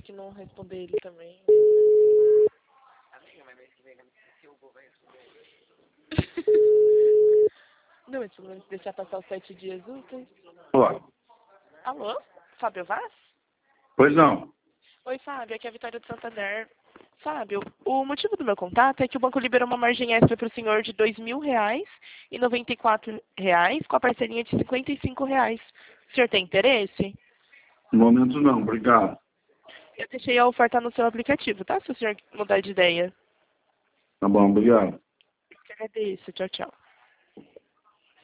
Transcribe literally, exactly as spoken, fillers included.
que não responder ele também. Não, mas pelo menos deixar passar os sete dias úteis. Olá. Alô? Fábio Vaz? Pois não. Oi, Fábio, aqui é a Vitória de Santander. Fábio, o motivo do meu contato é que o banco liberou uma margem extra para o senhor de dois mil reais e noventa e quatro reais com a parcelinha de cinquenta e cinco reais. O senhor tem interesse? No momento não, obrigado. Eu deixei a oferta no seu aplicativo, tá? Se o senhor mudar de ideia. Tá bom, obrigado. Eu que agradeço. Tchau, tchau.